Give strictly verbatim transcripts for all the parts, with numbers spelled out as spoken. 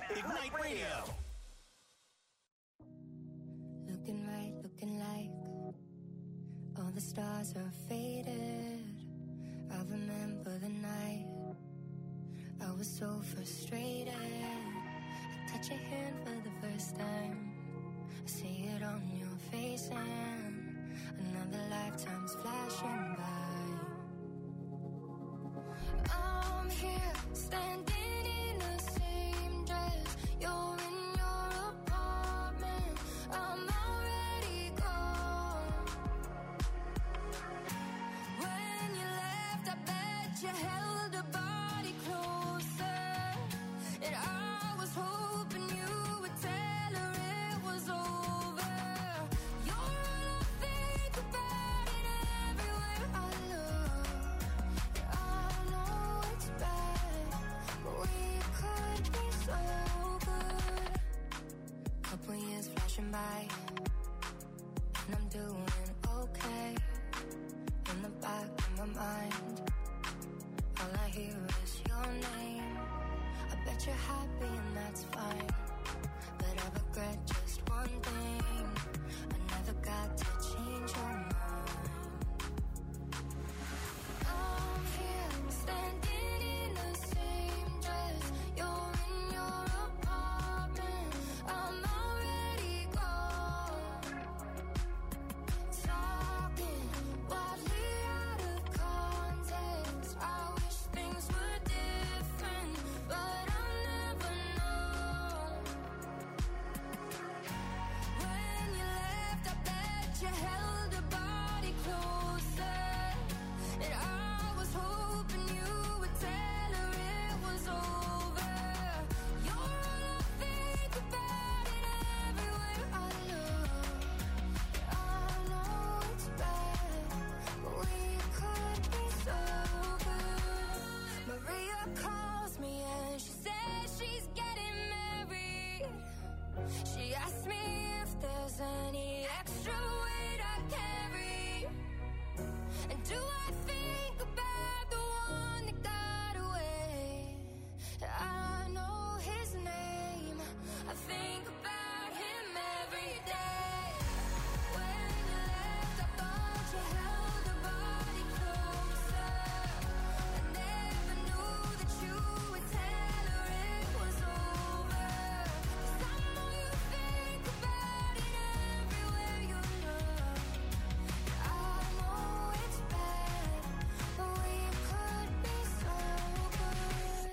Ignite Radio. Looking right, looking like all the stars are faded. I remember the night I was so frustrated. I touch your hand for the first time. I see it on your face and another lifetime's flashing by. I'm here standing in the same dress. You're in your apartment. I'm already gone. When you left, I bet you held a body closer. And I was hoping you would tell her it was over. You're all I think about and everywhere I look. I know it's bad, but we could be so good. Couple years flashing by, and I'm doing okay. In the back of my mind, all I hear is your name. I bet you're happy and that's fine, but I regret just one thing. I never got to change your mind. I'm here standing in the same dress. You're in your apartment. I'm already gone. Talking wildly out of context. I wish things were different, but I'll never know. When you left, I bet you held a body closer. And I was hoping you would tell her it was over. You're all I think about and everywhere I look. I know it's bad, but we could be so good. Maria calls me and she says she's getting married. She asked me if there's any extra weight I carry. And do I think about the one that got away? I know his name. I think about him every day. When you left, I thought you held a body closer. I never knew that you would tell her it was over. 'Cause I know you think about it everywhere you look. I know it's bad, but we could be so good.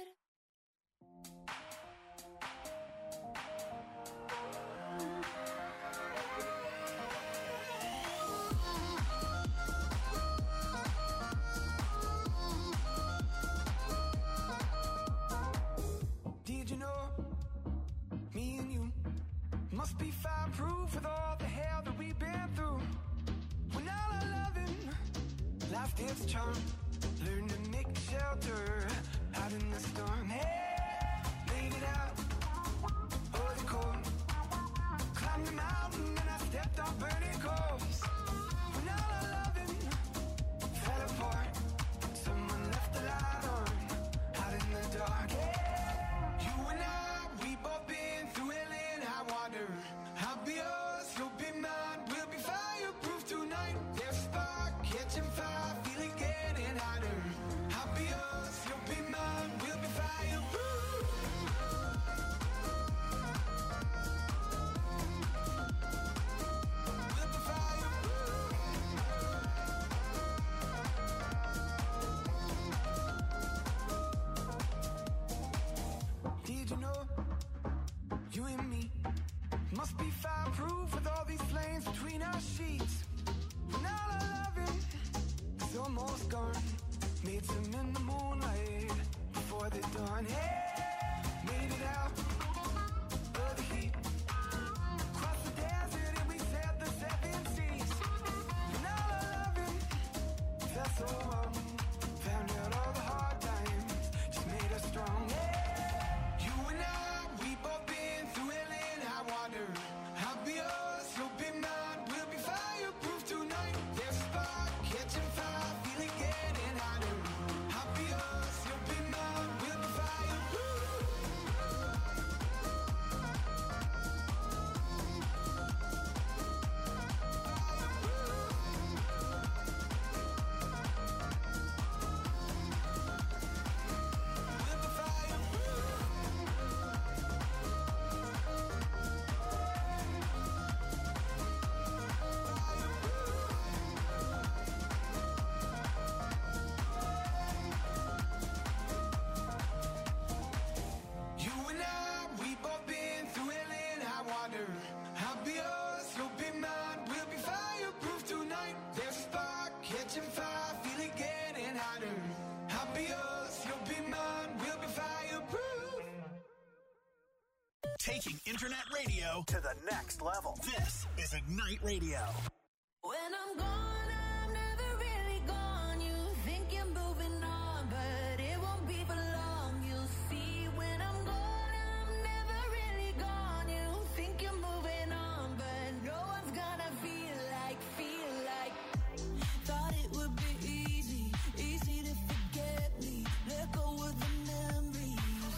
Did you know me and you must be fireproof with all the hell that we've been through? When all our loving lost its charm, learn to make shelter out in the storm. Hey, made it out of the cold, climbed the mountain and I stepped on burning coals. When all our loving fell apart, someone left the light on out in the dark. Hey, you and I, we both been through hell and high water. I'll be yours, you'll be mine. We'll be fireproof tonight. There's a spark catching fire, feeling getting hotter. I'll be yours, you'll be mine. We'll be fireproof. We'll be fireproof. Did you know you and me must be fireproof with all these flames between our sheets? When all our loving is almost gone, made some in the moonlight before the dawn. Hey, made it out of the heat, crossed the desert and we sailed the seven seas. When all our loving felt so wrong, found out all the hard times just made us strong. Hey, you and I, we both been through hell and high water. I'll be yours, you'll be mine. We'll be fireproof tonight. There's a spark catching fire, feeling getting hotter. I'll be yours, you'll be mine. We'll be fireproof. Taking internet radio to the next level. This is Ignite Radio. When I'm gone, I'm never really gone. You think you're moving on, but it won't be for long. You'll see when I'm gone, I'm never really gone. You think you're moving on, but no one's gonna feel like, feel like. Thought it would be easy, easy to forget me. Let go of the memories.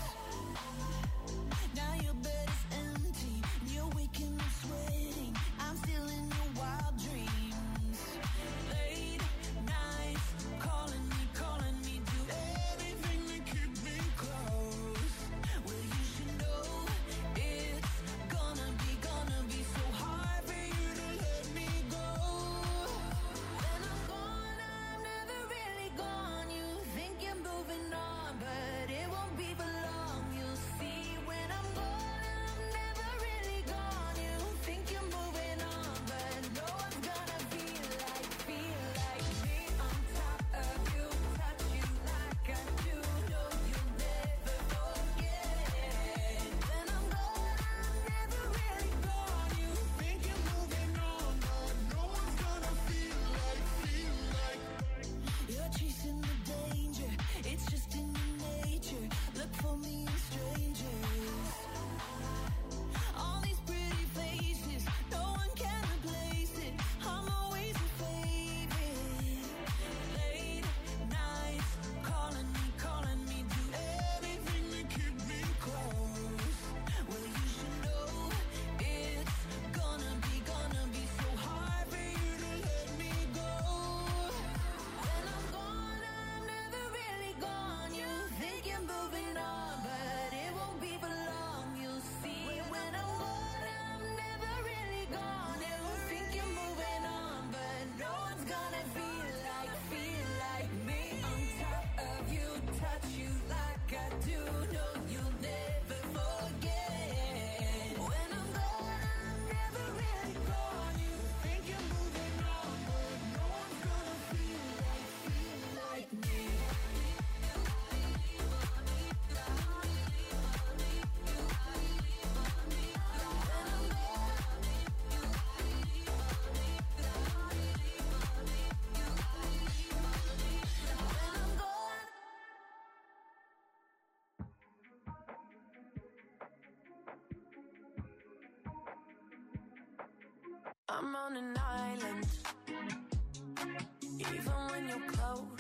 Now your bed is empty, you're waking up sweating. I'm still in your wild dreams. Late nights, calling me, calling me, do anything to keep me close. Well, you should know it's gonna be, gonna be so hard for you to let me go. When I'm gone, I'm never really gone. You think you're moving on, but it won't be for long. You'll see when I'm gone, I'm never really gone. You think you're moving on, but no one's gonna feel like, feel like me on top of you, touch you like I do. No, you'll never forget. When I'm gone, I'm never really gone. You think you're moving on, but no one's gonna feel like, feel like. You're chasing the danger, it's just in your nature. Look for me in strangers. All these pretty faces, no one can replace it. I'm always your favorite. Late nights, calling me, calling me, do anything to keep me close. Well, you should know it's gonna be, gonna be so hard for you to let me go. When I'm gone, I'm never really gone. You think you're moving on, but it won't be for long. You'll see when I'm gone, I'm never really gone. You think you're moving on, but no one's gonna feel like, feel like me on top of you, touch you like I do. No, you'll never forget. When I'm gone, I'm never really gone. You think you're moving on, but no one's gonna feel like, feel like me. I'm on an island, even when you're close.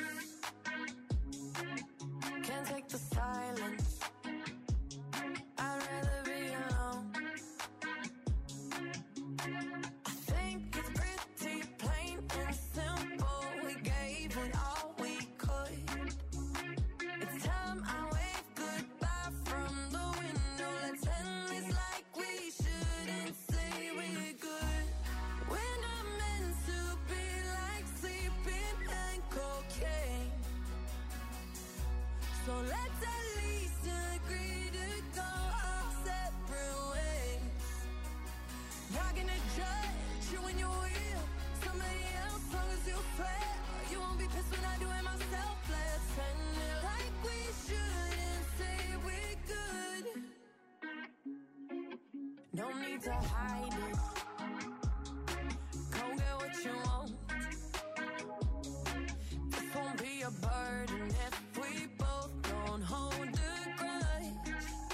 Can't take the silence. I'd rather be alone. I think it's pretty plain and simple. We gave it all we could. It's time I wave goodbye from the window. Let's end this like we shouldn't say we're good. We're not meant to be like sleeping and cocaine. So let's at least agree to go our separate ways. Not gonna judge you when you're real. Somebody else, long as you swear. You won't be pissed when I do it myself. Let's end it like we shouldn't say we're good. No need to hide it. Go get what you want. This won't be a burden if we both don't hold a grudge.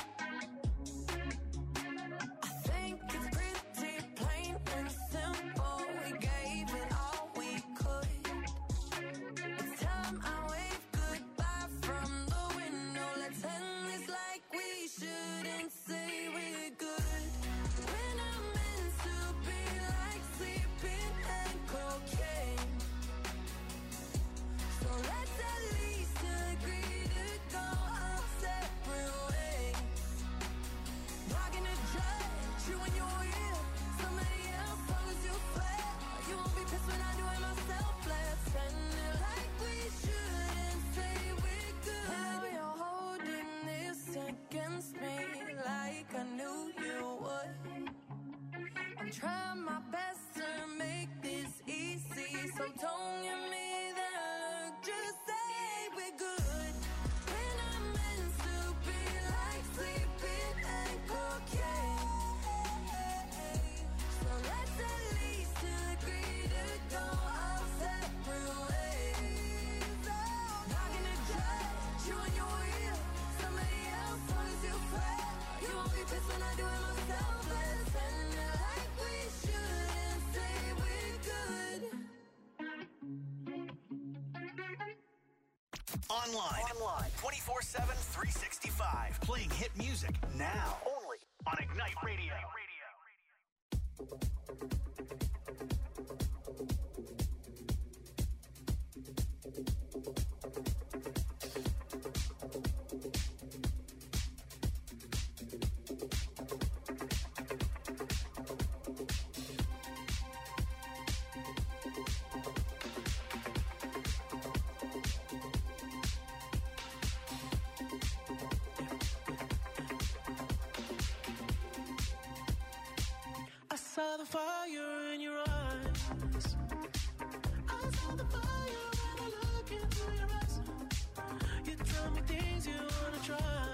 I think it's pretty plain and simple. We gave it all we could. It's time I wave goodbye from the window. Let's end this like we shouldn't say we're good. We're not meant to be like sleeping and cocaine. So let's at least agree to go our separate ways. Not gonna judge you when you're real. Somebody else, long as you swear. You won't be pissed when I do it myself. Let's end it like we shouldn't say we're good. Now you're holding this against me like I knew you would. I'm trying my best to make this easy, so don't give me that look. Just say we're good. We're not meant to be like sleeping and cocaine. Online. Online. twenty-four seven, three sixty-five. Playing hit music now. Only on Ignite Radio. I saw the fire in your eyes. I saw the fire when I look into your eyes. You tell me things you wanna try.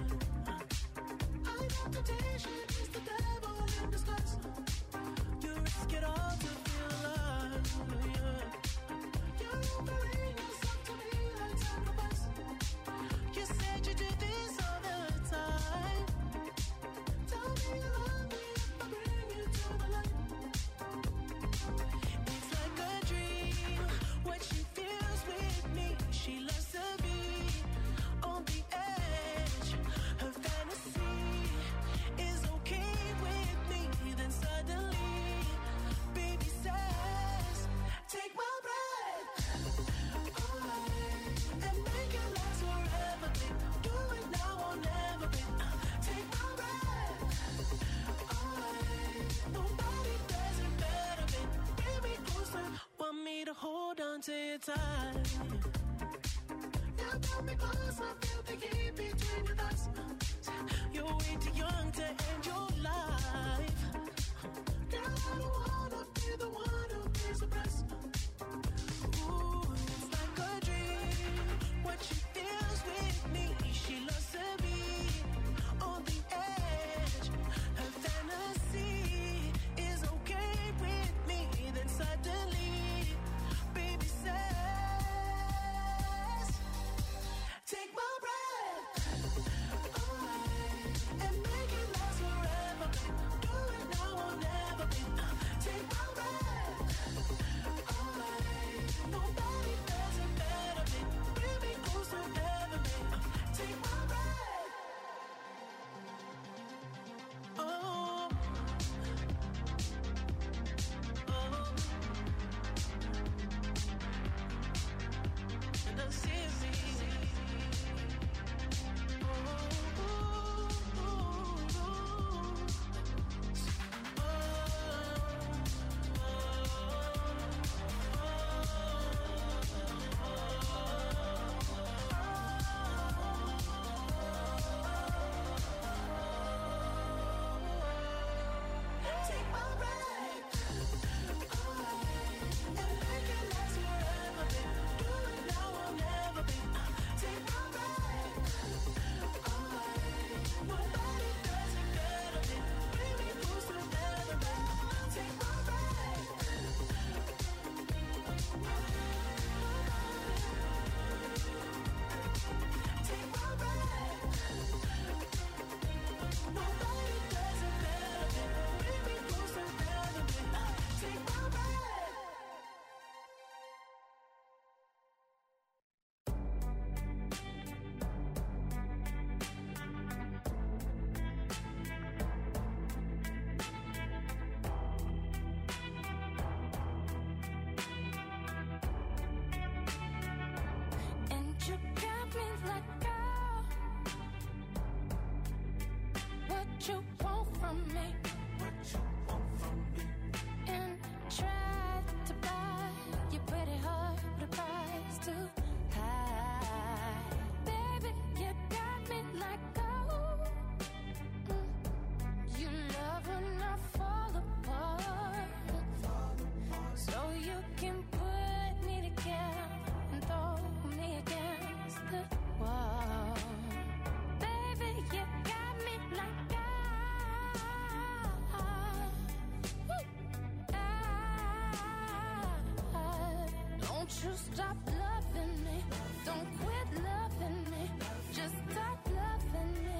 I know temptation is the devil in disguise. You risk it all to feel alive. Yeah. You're offering yourself to me like sacrifice. You said you do this all the time. Tell me you love me if I bring you to the light. It's like a dream, what she feels with me. She loves to be on the edge. Her fantasy is okay with me. Then suddenly, baby says, take my breath away and make it last forever, babe. Do it now or never, babe. Take my breath away. Nobody does it better, babe. Bring me closer. Want me to hold on to your tight. Yeah, pull me closer. Feel the heat between your thighs. You're way too young to end your life. Girl, I don't wanna be the one who pays the price. Ooh, it's like a dream. What she feels with me. She loves to be on the edge. Her fantasy is okay with me. Then suddenly, baby says, take my breath away and make it last forever, babe. Do it now or never, babe. Take my breath away. Nobody does it better, babe. Bring me closer, never, babe. Take my breath. Oh, oh, and I see me. Oh, oh, oh, take my breath away and make it last forever, babe. Do it now or never, babe. Take my breath away. Nobody does it better, babe. Bring me closer, never, babe. Take my breath. Take my breath. Nobody does it better, babe. Bring me closer, never, babe. Take my breath. And you got me like, girl, what you want from me? What you want from me? And tried to buy your pretty heart, but the price too high. Baby, you got me like, oh, mm, you love when I fall apart, so you can put me together and throw me against the wall. Baby, you got me like, ah, woo, ah. Don't you stop loving me, don't quit loving me, just stop loving me.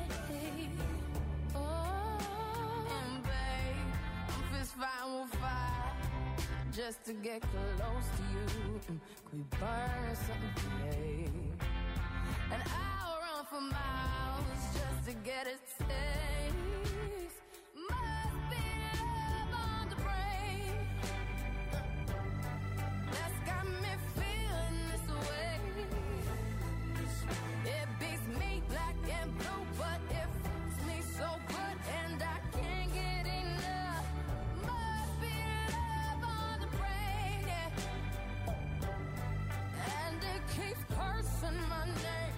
Oh, and babe, I'm fist fighting with fire just to get close to you. Mm, Could we burn something today? And I'll run for miles just to get a taste. Must be love on the brain that's got me feeling this way. It beats me black and blue, but it fits me so good and I can't get enough. Must be love on the brain, yeah. And it keeps cursing my name.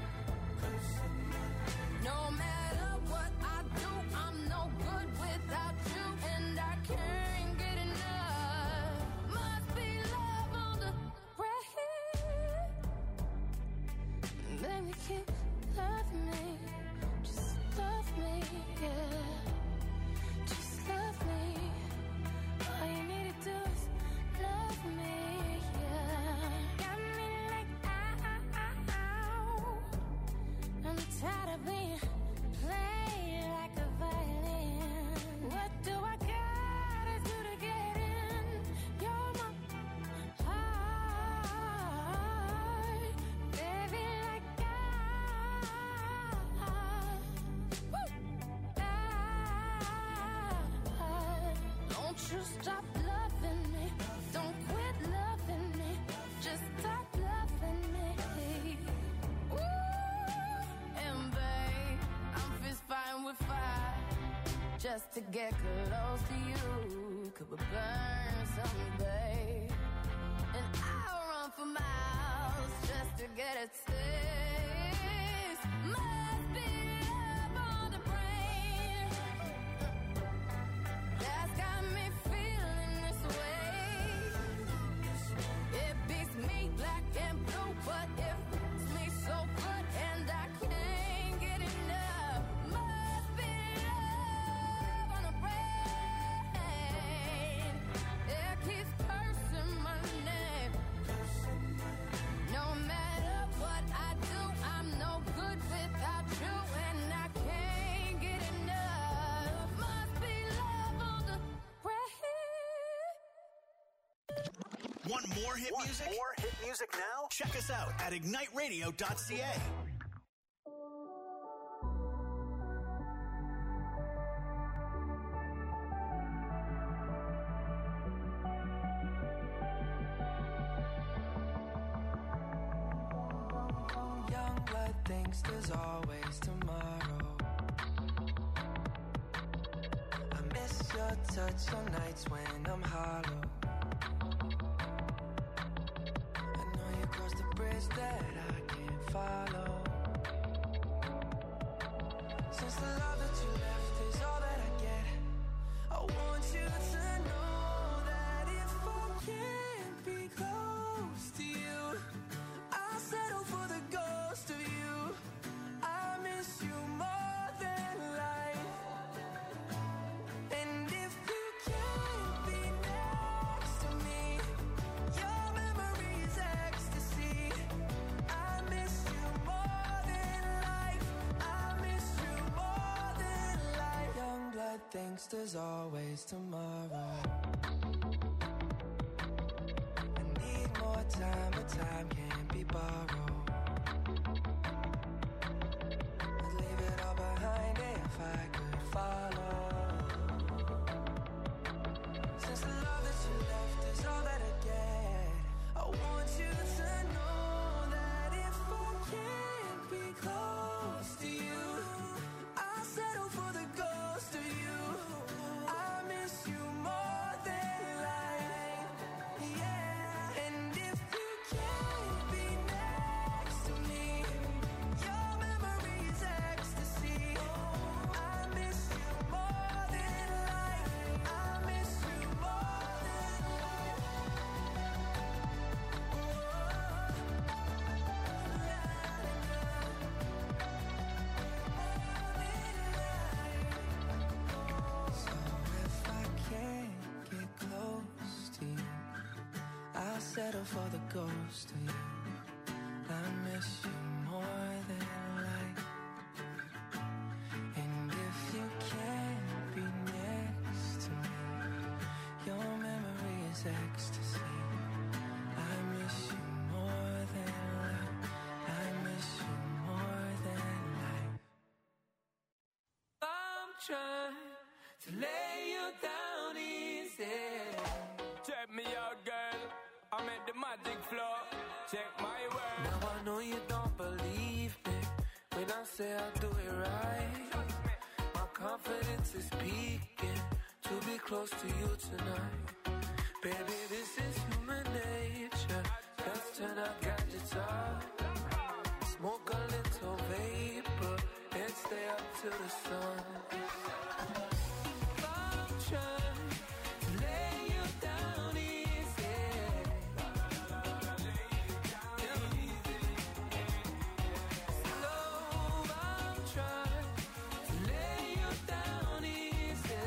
No matter what I do, I'm no good without you, and I can't get enough. Must be love on the brain. Baby, keep loving me, just love me, yeah. Just love me. All you need to do is love me, yeah. Got me like ow. I'm tired of being played like a violin. What do I gotta do to get in? You're my heart, baby, like I. Woo! I. Don't you stop loving me. Don't quit loving me. Just stop loving me. Ooh, and babe, I'm fist fighting with fire just to get close to you. Could we burn someday? And I'll run for miles just to get a taste. Must be love on the brain that's got me feeling this way. It beats me black and blue, but it fits me so good and I can't get enough. Must be love on the brain. It keeps cursing my name. No matter what I do, I'm no good without you, and I can't get enough. Must be love on the brain. Want more hit Want music? more hit music now? Check us out at ignite radio dot c a. Young blood thinks there's always tomorrow. I miss your touch on nights when I'm hollow. I know you crossed the bridge that I can't follow. Since the love that you left is all that I get, I want you to know that if I can't be close to you, I'll settle for the ghost of you. I miss you more than life. And if you can't be next to me, your memory is ecstasy. I miss you more than life. I miss you more than life. Young blood thinks there's always tomorrow. I need more time, but time can't be borrowed. I'd leave it all behind if I could follow. Since the love that you left is all that I get, I want you to know that if I can't be close to you, I'll settle for the ghost of you. I miss you more than life, yeah. And if you can't be next to me, your memory is ecstasy. I miss you more than life. I miss you more than life. So if I can't get close to you, I'll settle for the ghost of you. I miss you more than life. And if you can't be next to me, your memory is ecstasy. I miss you more than life. I miss you more trying to lay you down easy. Check me out, girl. I'm at the magic floor. Check my word. Now I know you don't believe me when I say I do it right. My confidence is peaking to be close to you tonight. Baby, this is human nature. Let's turn our gadgets off. Smoke a little vapor and stay up till the sun. I'm trying to lay you down easy. Slow, I'm trying to lay you down easy.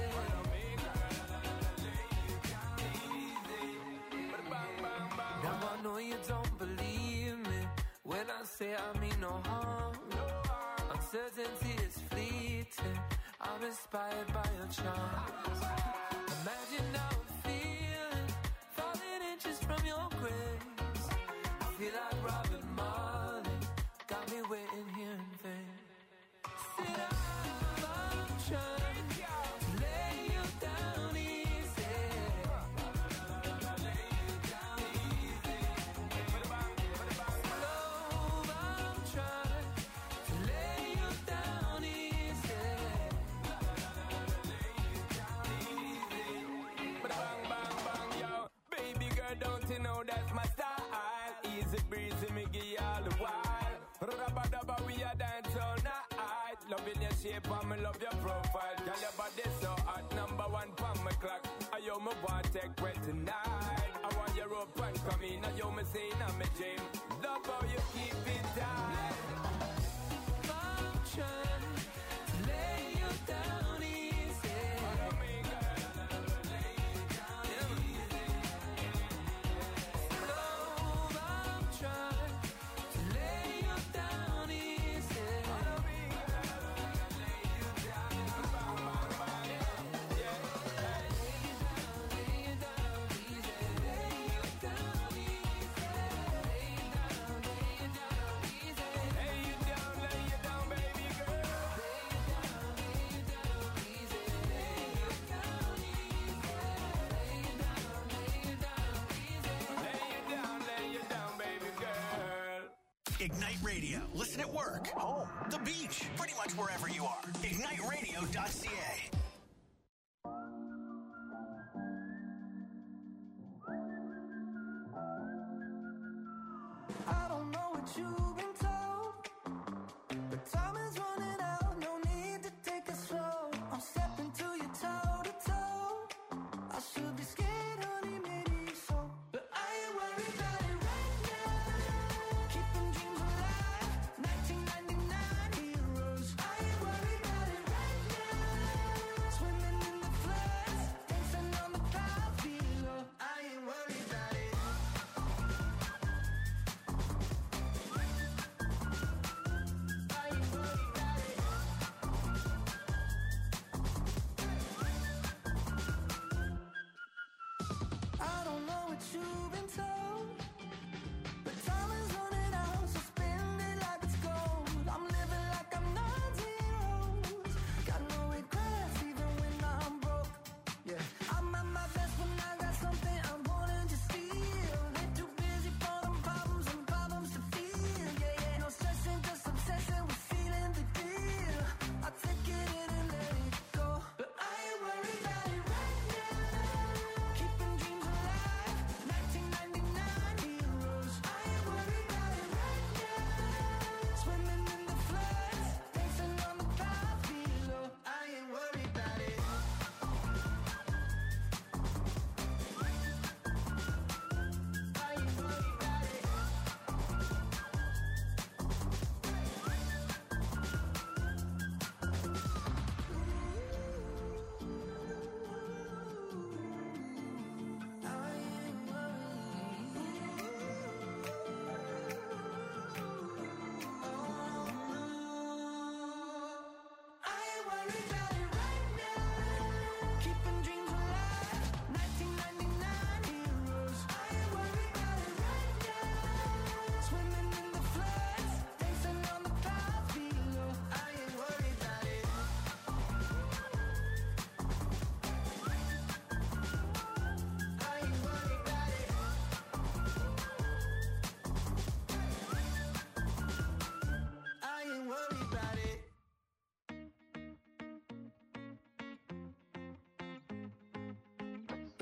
Now I know you don't believe me when I say I mean no harm. Uncertainty is fleeting. I'm inspired by your charms. Imagine how I'm feeling, falling inches from your grace. I feel like Robin Marley, got me waiting here in vain. Sit down, I'm trying to lay you down easy. Slow, I'm trying to lay you down easy. Bang, bang, bang, yo. Baby girl, don't you know that's my style? Easy breezy, me give you all the while. Rubba dubba, we a dance all night. Loving your shape and me love your profile. Girl, your body so hot, number one pon my clock. I yo me want take breath tonight. I want your rope and come in. I yo me say in my dream. Love how you keep it tight. I'm trying to lay you down easy. Slow, I'm trying to lay you down easy. Lay you down, lay you down, baby girl. Lay you down, lay you down, baby girl. Ignite Radio. Listen at work, home, the beach, pretty much wherever you are. ignite radio dot c a. I don't know what you've been told, but time is running out. No need to take it slow. I'm stepping to you toe to toe. I should be scared, honey, maybe so, but I ain't worried about it right now. Keeping dreams alive, nineteen ninety-nine heroes. I ain't worried about it right now.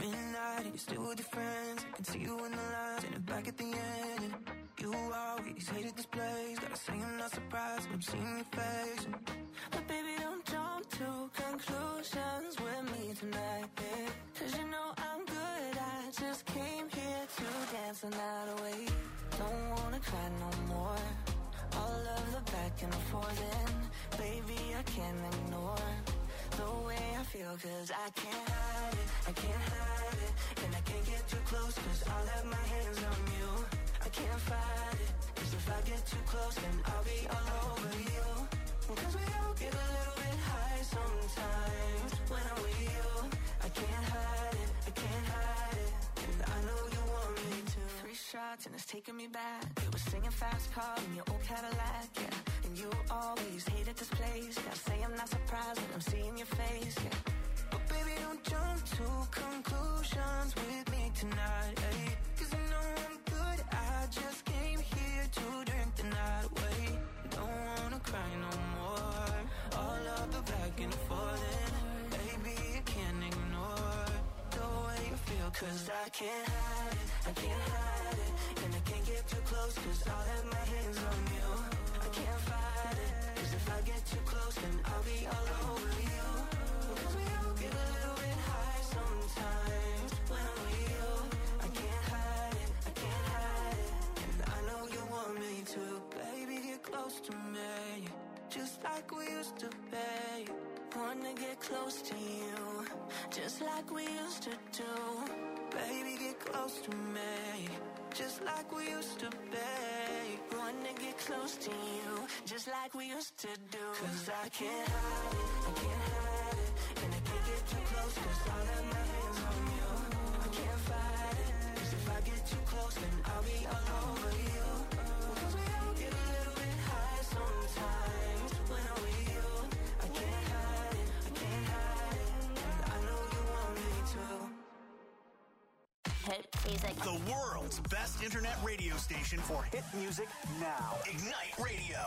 midnight and you're still with your friends. I can see you in the lines and back at the end. And you always hated this place. Gotta say I'm not surprised when I'm seeing your face. And but baby, don't jump to conclusions with me tonight, babe. Cause you know I'm good, I just came here to dance the night away. Don't wanna cry no more. All of the back and forth, and baby, I can't ignore the way I feel, cause I can't hide it, I can't hide it. And I can't get too close, cause I'll have my hands on you. I can't fight it, cause if I get too close, then I'll be all over you. Cause we all get a little bit high sometimes when I'm with you. I can't hide it, I can't hide it. And I know you want me to. Three shots and it's taking me back. You were singing fast car in your old Cadillac, yeah. And you always hated this place. Gotta say I'm not surprised when I'm seeing your face, yeah. But baby, don't jump to conclusions with me tonight, ayy. Cause I know I'm good, I just came here to drink the night away. Don't wanna cry no more. All of the back and forth, and baby, I can't ignore the way you feel. Cause I can't hide it, I can't hide it. And I can't get too close, cause I'll have my hands on you. I can't fight it, cause if I get too close, then I'll be all over you. Cause we all get a little bit high sometimes when I'm with you. I can't hide it, I can't hide it. And I know you want me to. Baby, get close to me, just like we used to be. Wanna get close to you, just like we used to do. Baby, get close to me, just like we used to be. Wanna get close to you, just like we used to do. Cause I can't hide it, I can't hide it. And I can't get too close, cause I'll have my hands on you. I can't fight it, cause if I get too close, then I'll be all over you. Cause we all get a little bit high sometimes when I'm with you. I can't hide it, I can't hide it. And I know you want me to. The world's best internet radio station for hit music now. Ignite Radio.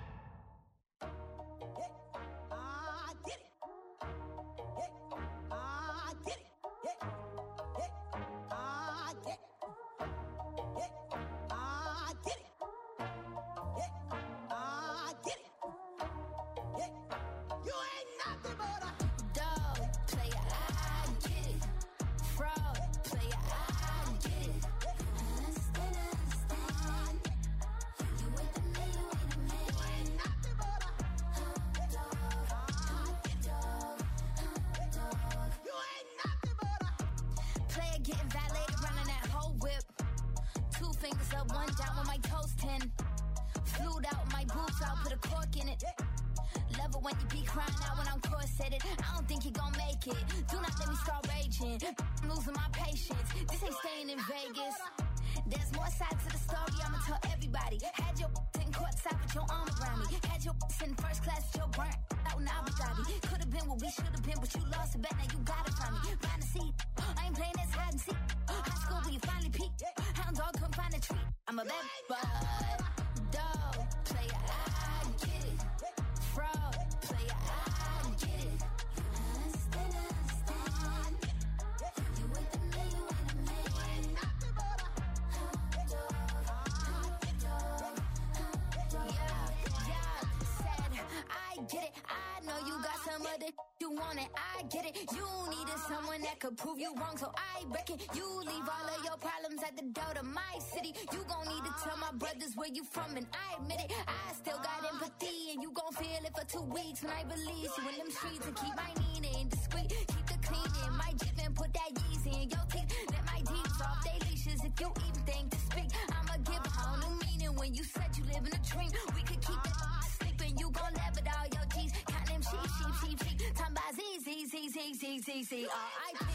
Prove you wrong, so I reckon you leave all of your problems at the door to my city. You gon' need to tell my brothers where you from, and I admit it. I still got empathy, and you gon' feel it for two weeks when I release you in them streets and keep my Nina in discreet. Keep the cleaning, my Jeep and put that Yeezy in your teeth. Let my Jeeps off they leashes if you even think to speak. I'ma give a whole new meaning when you said you live in a dream. We could keep it sleeping, you gon' laugh at all your G's. Count them sheep, sheep, sheep, sheep. Talking about Z, Z, Z, Z, Z, Z, Z, R I P.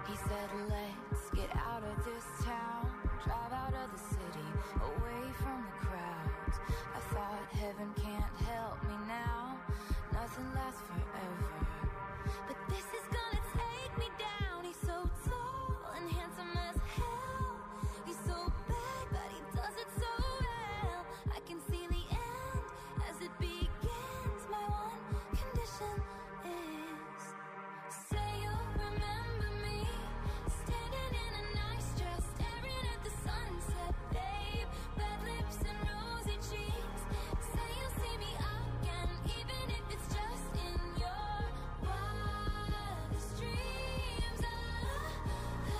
He said, let's get out of this town, drive out of the city, away from the crowds. I thought heaven can't help me now, nothing lasts forever. But this is gonna take me down. He's so tall and handsome as hell. He's so bad, but he does it so well. I can see the end as it begins. My one condition is, say you'll remember me, standing in a nice dress, staring at the sunset, babe. Red lips and rosy cheeks. Say you'll see me again, even if it's just in your wildest dreams. Ah, ah,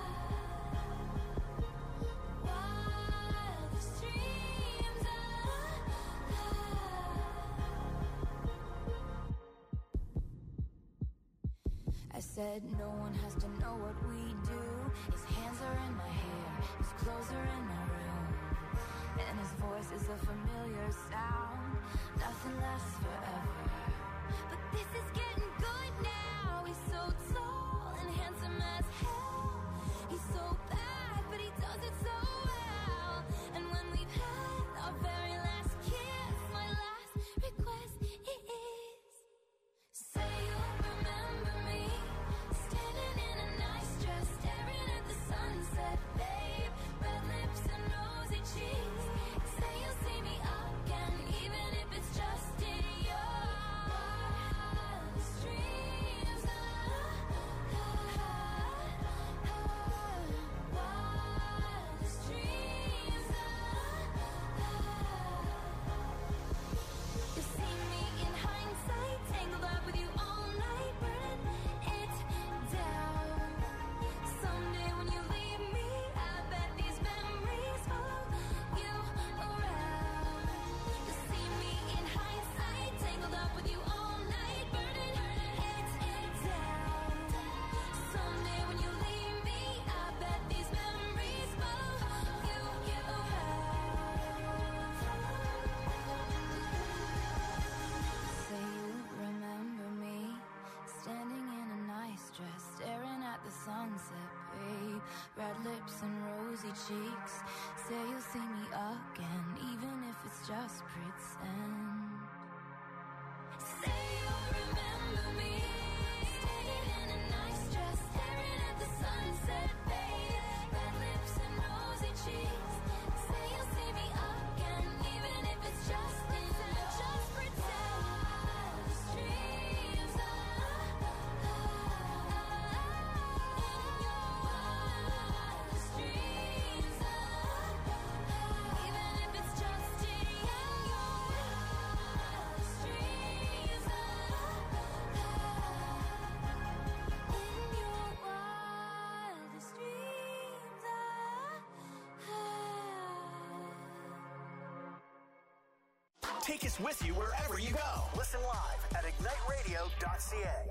wildest dreams. Ah, ah. I said no one has to know what we do. His hands are in my hair, his clothes are in my room, and his voice is a familiar sound. Nothing lasts forever, but this is getting good now. He's so tall and handsome as hell. He's so bad, but he does it so well. And when we've had our very last kiss, my last request is, say you'll remember me, standing in a nice dress, staring at the sunset, babe. Red lips and rosy cheeks. Say you'll see me again, even if it's just in your wildest dreams. Ah, ah, ah, wildest dreams. Ah, ah. You see me in hindsight, tangled up with you all night, burning it down. Someday when you leave me, I bet these memories follow you around. You see me in hindsight, tangled up with you all night, burning it down. Someday when you leave me, I bet these memories follow you around. Say you remember me, standing in a nice dress, staring at the sunset, babe. Red lips and rosy cheeks. Say you'll see me again, even if it's just pretend. Say you'll remember me, standing in a nice dress, staring at the sunset, babe. Red lips and rosy cheeks. Say you'll see me again, even if it's just in just pretend. Wildest dreams. Ah, ah, ah, in your wildest dreams. Ah, ah, even if it's just in your wildest dreams. Ah, ah, in your wildest dreams. Ah, ah. Take us with you wherever you go. Listen live at ignite radio dot c a.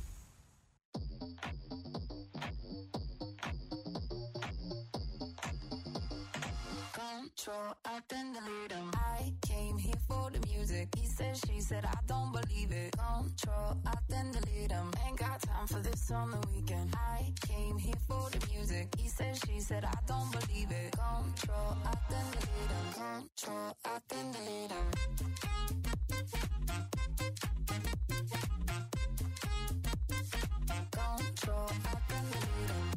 Control, alt and delete 'em. I came here for the music. He said, she said, I don't believe it. Control, alt and delete 'em. Ain't got time for this on the weekend. I came here for the music. He said, she said, I don't believe it. Control, alt and delete 'em. Control, alt and delete 'em. Control, alt and delete 'em.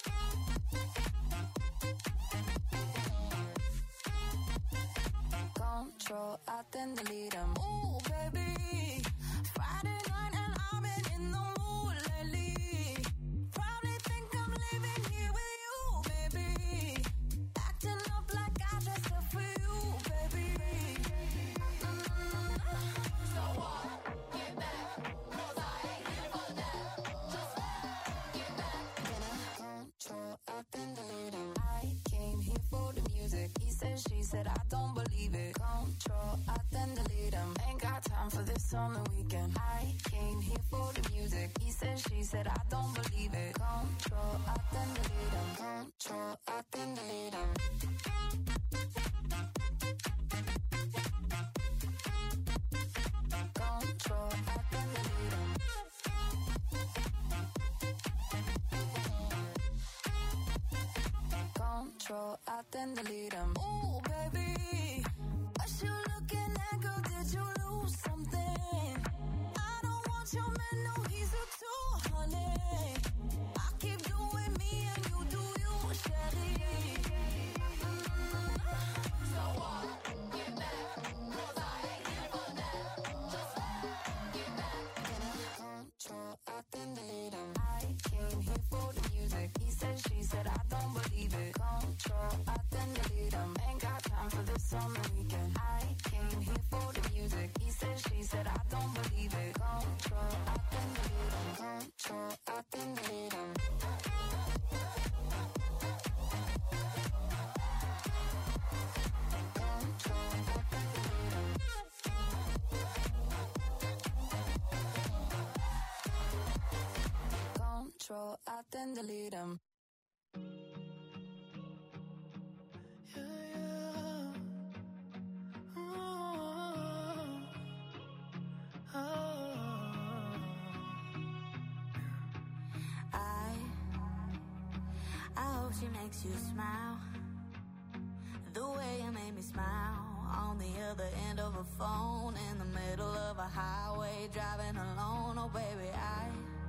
Control, alt and delete 'em. Ooh, baby, Friday night and I've been in the mood lately. Probably think I'm living here with you, baby. Acting up like I dressed up for you, baby. Mm-hmm. So what? Get back, 'cause I ain't here for that. Just get back. Control, alt and delete 'em. I came here for the music. He said, she said, I don't believe it. Control, alt and delete 'em. Ain't got time for this on the weekend. I came here for the music. He said, she said, I don't believe it. Control, alt and delete 'em. Control, alt and delete 'em. Control, alt and delete 'em. then delete them. Ooh, baby, what you looking at, girl? Did you lose something? I don't want your man, no, he's a two hundred. I keep doing me and you do you, chérie. So what? Get back, 'cause I ain't here for that. Just get back. Control, I then delete them. I came here for the music. He said, she said, I don't believe it. Control, I then delete them. Ain't got time for this on the weekend. I came here for the music. He said, she said, I don't believe it. Control, I then delete them. Control, I then delete them. Control, I then delete them. I, I hope she makes you smile. The way you made me smile on the other end of a phone in the middle of a highway driving alone. Oh baby, I,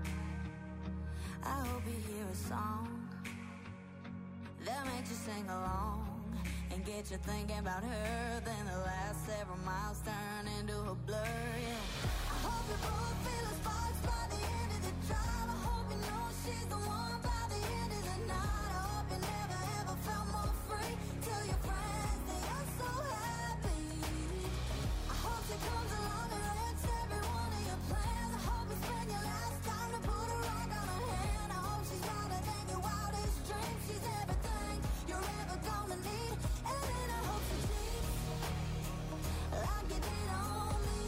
I hope you hear a song that makes you sing along and get you thinking about her. Then the last several miles turn into a blur. Yeah. I hope you both feel the sparks by the end of the drive. I hope you know she's the one by the end of the night. I hope you never ever felt more free. Tell your friends that you're so happy. I hope she comes along and wrecks every one of your plans. I hope you spend your last time to put a rock on her hand. I hope she's brighter than your wildest dreams. She's everything you're ever gonna need. And then I hope she cheats like you did on me.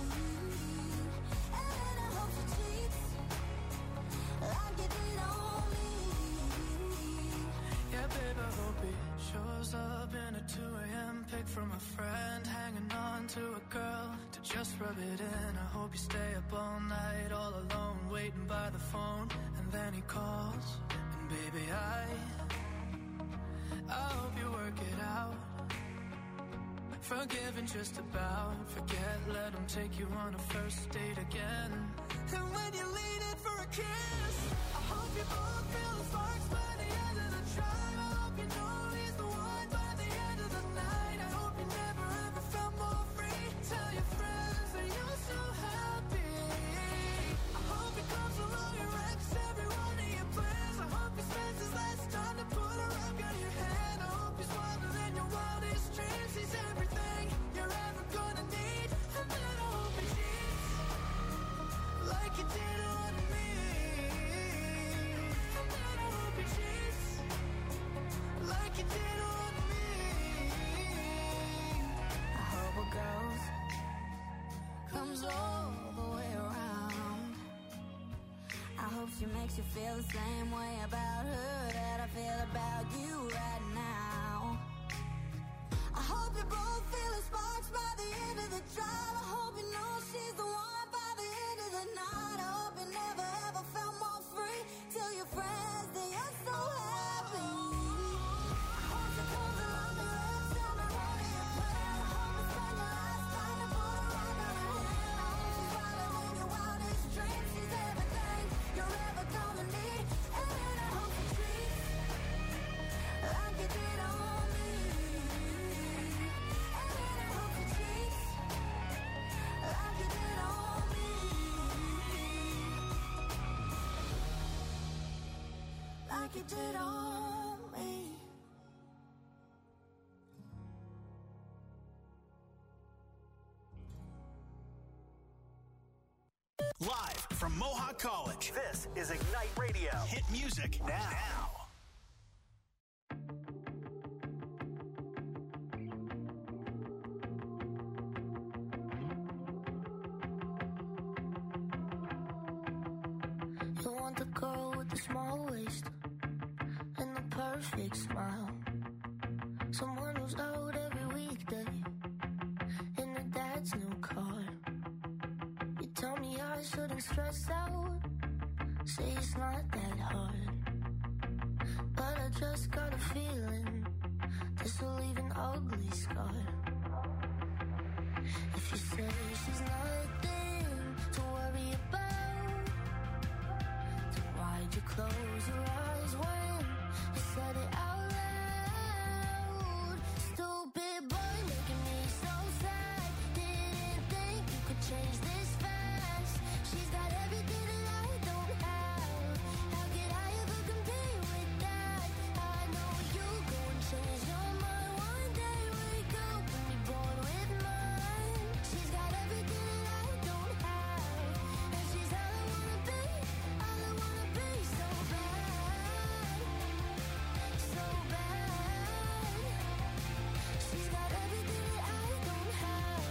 And then I hope she cheats like you did on me. Yeah, babe, I hope he shows up in a two a.m. pic from a friend, hanging on to a girl to just rub it in. I hope you stay up all night, all alone, waiting by the phone, and then he calls, and baby, I, I hope you work it out. Forgiven just about, forget, let him take you on a first date again. And when you lean in for a kiss, I hope you both feel the sparks by the end of the drive. I hope you know he's the one by the end of the night. I hope you never ever felt more free. Tell your friends that you're so happy. I hope he comes along and wrecks every one of your plans. I hope he spends his last time to put a rock on your hand. I hope he's wilder than your wildest dreams. He's everything you're ever gonna need. And then I hope he cheats like you did on me. And then I hope he cheats like you did on me. I hope it goes, comes all the way around. I hope she makes you feel the same way about her that I feel about you right now. I hope you both feel the sparks by the end of the drive. I hope you know she's the one by the end of the night. I hope you never ever felt more free. Tell your friends that you're so happy. I hope she comes along and wrecks every one of your plans. I hope you spend your last time to put a rock on her hand. I hope she's wilder than your wildest dreams. She's everything you're ever gonna need. And then I hope she treats like you did on me. And then I hope she treats like you did on me. Like you did on me. Live from Mohawk College, this is Ignite Radio. Hit music now. You want the girl with the small waist and the perfect smile. Someone who's out every weekday in her dad's new car. You tell me I shouldn't stress out, say it's not that hard. But I just got a feeling this will leave an ugly scar. If you say she's nothing to worry about, then why'd you close your eyes when you said it out loud? Stupid boy making me so sad. Didn't think you could change this fast. She's got everything that I don't have. How could I ever compete with that? I know you go and change your mind one day. Wake up and be bored with mine. She's got everything that I don't have, and she's all I wanna be, all I wanna be. So bad, so bad. She's got everything that I don't have.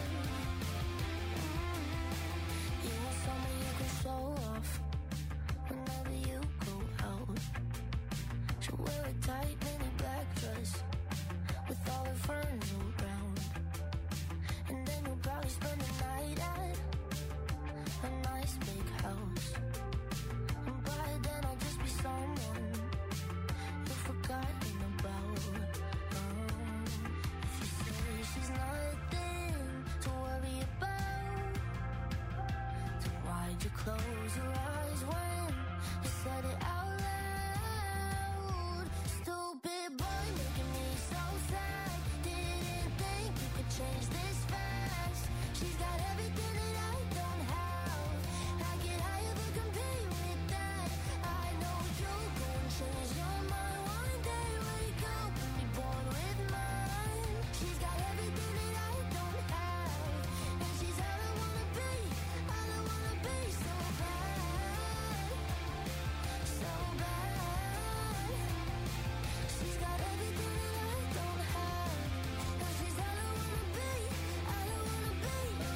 You want someone you can show off whenever you go out. She'll wear a tight mini black dress with all her friends around, and then you'll probably spend the night at a nice big house. And by then I'll just be someone you've forgotten about. Um, if you say she's nothing to worry about, then why'd you close your eyes when you said it out loud? Stupid boy making me so sad. Didn't think you could change this fast. She's got everything that I don't have. How could I ever compete with that? I know you'll go and change your mind one day. Wake up and be bored with mine. She's got everything that I don't have, and she's all I wanna be, all I wanna be. So bad, so bad. She's got everything that I don't have, and she's all I wanna be, all I wanna be.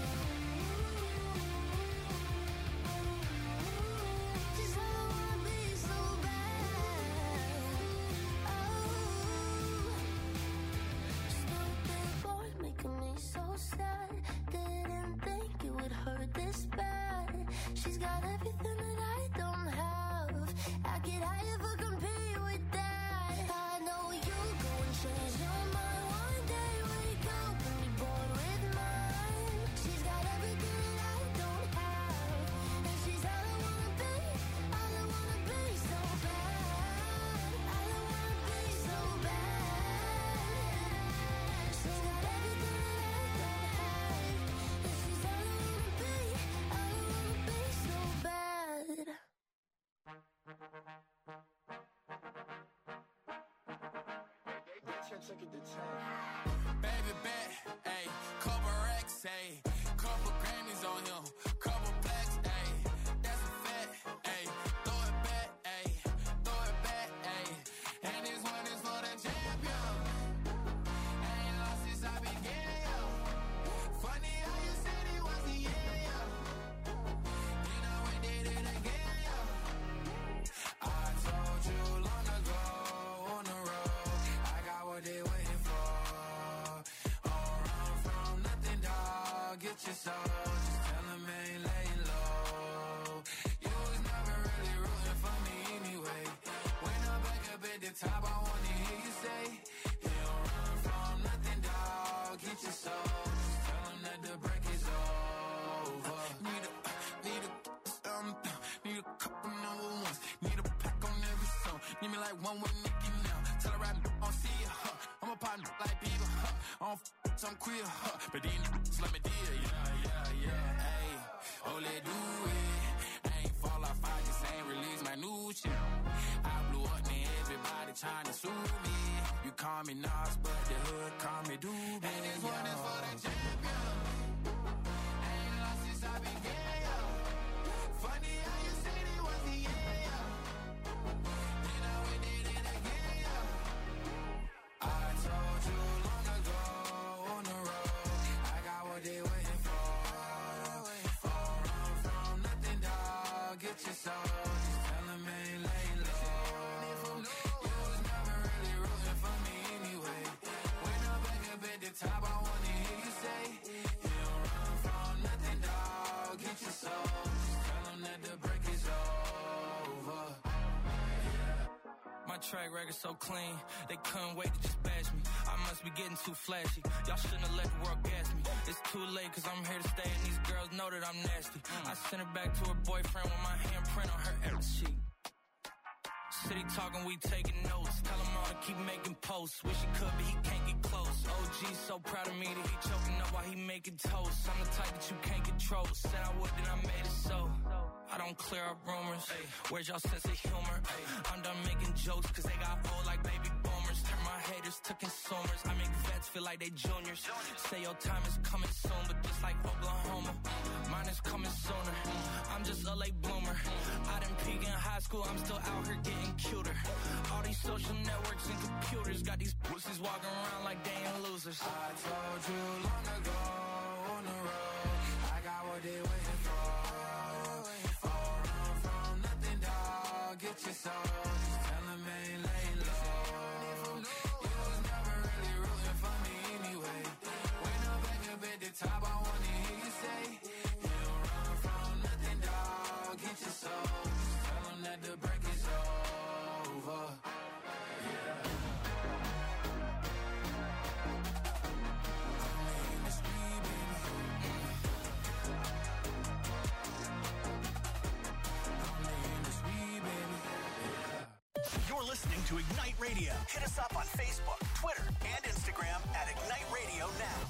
She's all I wanna be, so bad. Oh, stupid boy making me so sad. Didn't think it would hurt this bad. She's got everything that I don't have. How could I ever compete with that? I know you'll go and change your mind one day. Wake up and be bored with mine. She's got everything that I don't have, and she's all I wanna be, all I wanna be. So bad, all I wanna be. So bad. She's got everything that I don't have, and she's all I wanna be, all I wanna be. So bad. Baby bet, ayy, couple racks, ayy, couple Grammys on him, couple blacks, ayy, that's a fact, ayy, throw it back, ayy, throw it back, ayy, and this one is for the champion. Ain't lost since I began, yo. Funny how you said it was the end, yo. Then I went did it again, yo. I told you long ago on the road, I got what they waiting for. Don't run from nothing, dog. Get your soul. Just tell them ain't laying low. You was never really rooting for me anyway. When I'm back up at the top, I wanna hear you say, you don't run from nothing, dog. Get your soul. Just tell them that the break is over. Need a, need a, um, need a couple number ones. Need a pack on every song. Need me like one with Nicki now. Tell her right on see ya, huh. I'm a partner like Bieber, huh. I don't f some queer, huh. But then let me deal, yeah, yeah, yeah. Ayy, oh, let do it. I ain't fall off, I just ain't release my new shit. I blew up, and everybody trying to sue me. You call me Nas, but the hood call me Doobie. And this one is for the champion. Ain't lost since I began, yo. Funny how you said it was the end, yo. Then I went did it again, yo. I told you long ago on the road, I got what they waiting for. Don't run from nothing, dog. Get your soul. Just tell them ain't laying low. You was never really rooting for me anyway. When I'm back up at the top, I wanna hear you say, you don't run from nothing, dog. Get your soul. Just tell them that the break is over. My track record so clean, they couldn't wait to just bash me. I must be getting too flashy. Y'all shouldn't have let the world gas me. It's too late cause I'm here to stay and these girls know that I'm nasty. I sent her back to her boyfriend with my handprint on her ass sheet. City talking, we taking notes. Tell him all to keep making posts. Wish he could, but he can't get close. O G so proud of me that he choking up while he making toast. I'm the type that you can't control. Said I would, then I made it so. I don't clear up rumors. Ay, where's y'all sense of humor? Ay, I'm done making jokes cause they got old like baby boomers. Turn my haters to consumers. I make vets feel like they juniors. Say your time is coming soon, but just like Oklahoma, mine is coming sooner. I'm just a late bloomer. I didn't peak in high school, I'm still out here getting cuter. All these social networks and computers got these pussies walking around like they ain't losers. I told you long ago on the road, I got what they waiting for. All run from nothing, dog. Get your soul. Just tell them ain't laying low. You was never really rooting for me anyway. When I'm back up at the top, I wanna hear you say, you don't run from nothing, dog. Get your soul. Just tell them that the break is over. Yeah. You're listening to Ignite Radio. Hit us up on Facebook, Twitter, and Instagram at Ignite Radio Now.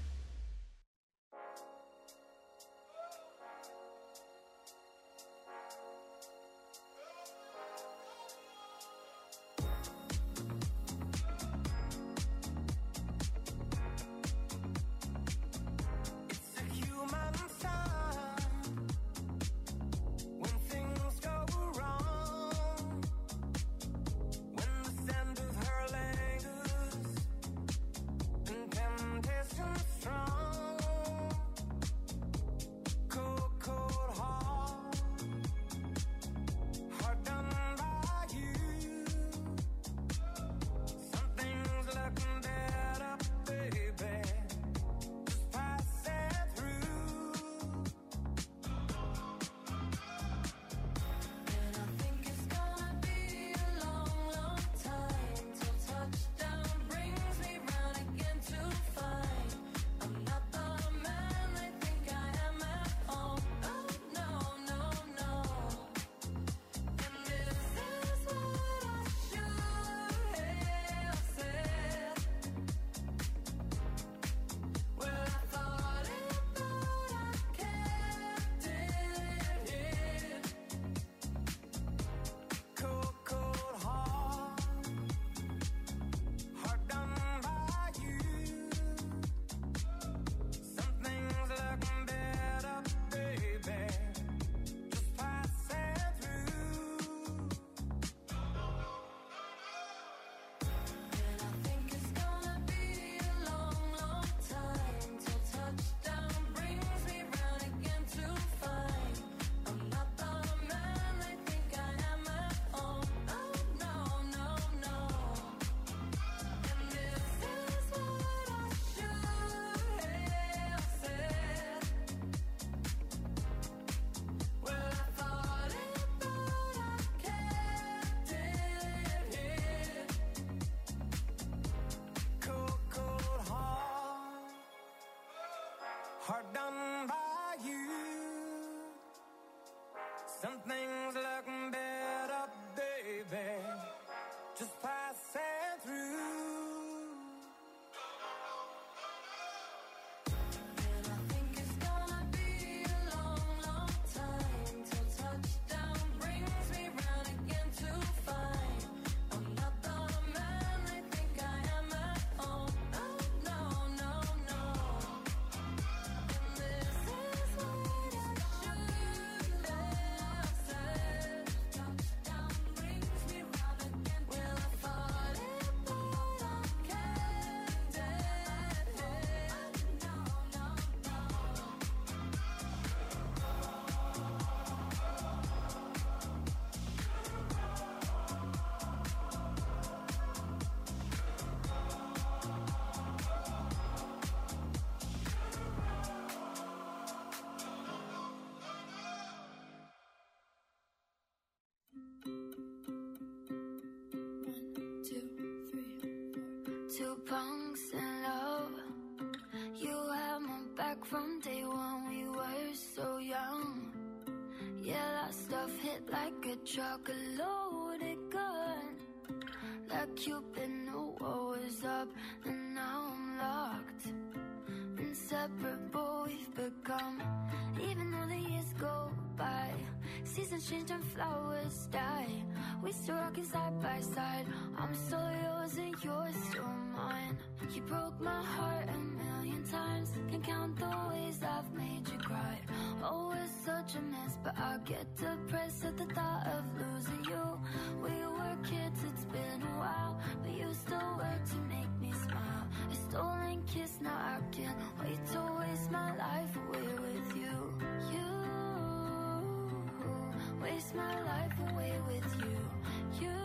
Hard done by you. Some things look better, baby. Just passing through. And I think it's gonna be a long, long time till touchdown brings me round again to find I'm not the man they think I am at home. Oh, no, no, no. And this is what I should have said. from day one, we were so young. Yeah, that stuff hit like a truck, a loaded gun. Like Cupid knew what was up, and now I'm locked. Inseparable we've become, even though the years go by. Seasons change and flowers die. We still rockin' side by side. I'm still yours and you're still mine. You broke my heart a million times. Can't count the ways I've made you cry. Oh, it's such a mess, but I get depressed at the thought of losing you. We were kids, it's been a while, but you still work to make me smile. A stolen kiss, now I can't wait to waste my life away with you. You waste my life away with you. You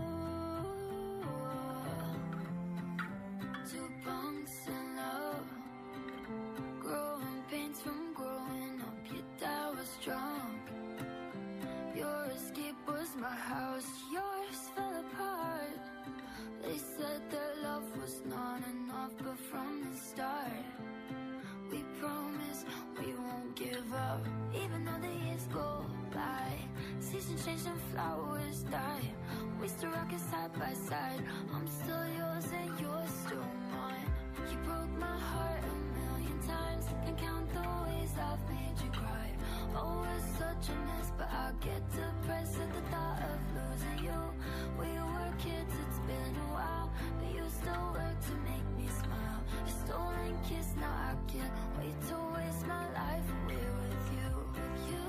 two punks in love, growing pains from growing up. Your dad was drunk. Your escape was my house. Yours fell apart. They said their love was not enough, but from the start we promise we won't give up. Even though the years go by, seasons change and flowers die. We still rockin' side by side. I'm still yours and you're still mine. You broke my heart a million times. Can't count the ways I've made you cry. Oh, it's such a mess, but I get depressed at the thought of losing you. We were kids, it's been a while, but you still work to make me smile. A stolen kiss, now I can't wait to waste my life away with you. You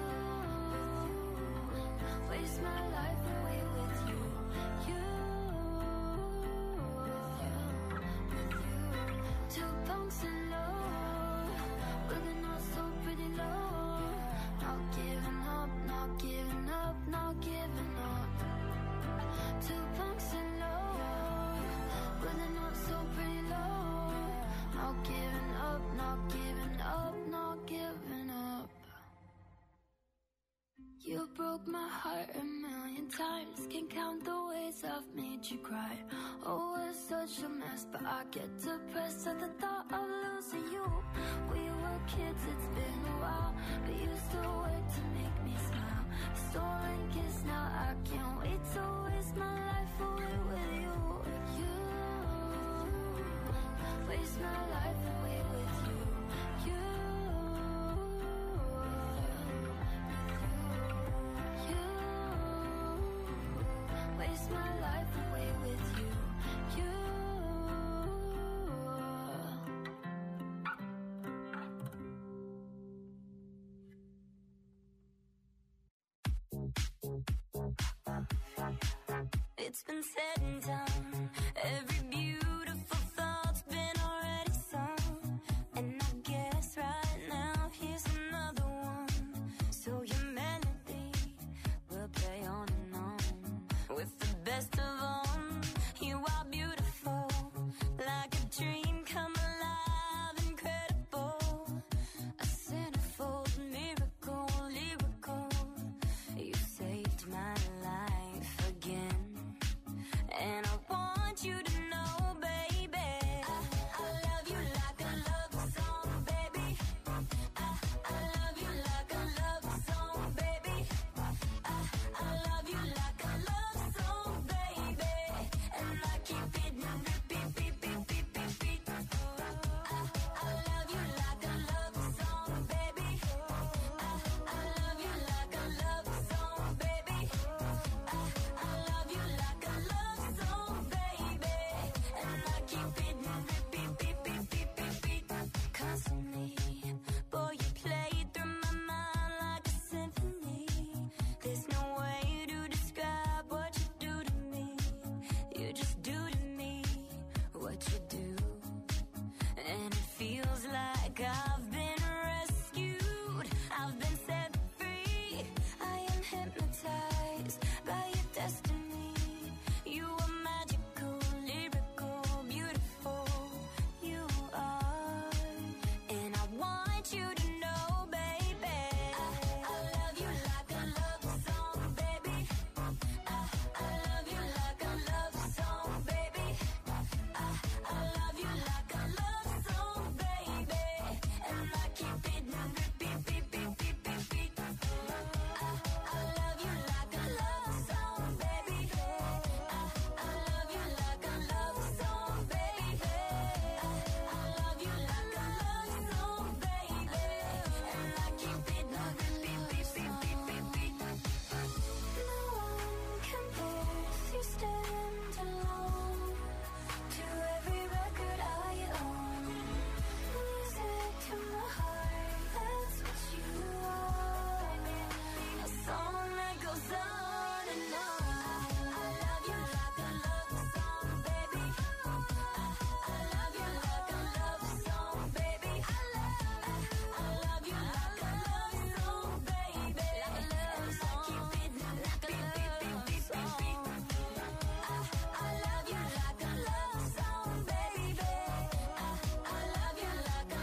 waste my life away with you. You, with you. Two punks in love, with a not so pretty love. Not giving up, not giving up, not giving up. Two punks in love, with a not so pretty love. Not giving up, not giving up, not giving up. You broke my heart a million times. Can't count the ways I've made you cry. Oh, it's such a mess, but I get depressed at the thought of losing you. We were kids, it's been a while, but you still work to make me smile. Stolen kiss, now I can't wait to waste my life away with you. You waste my life away with you. You, you waste my life away with you. You. It's been said and done.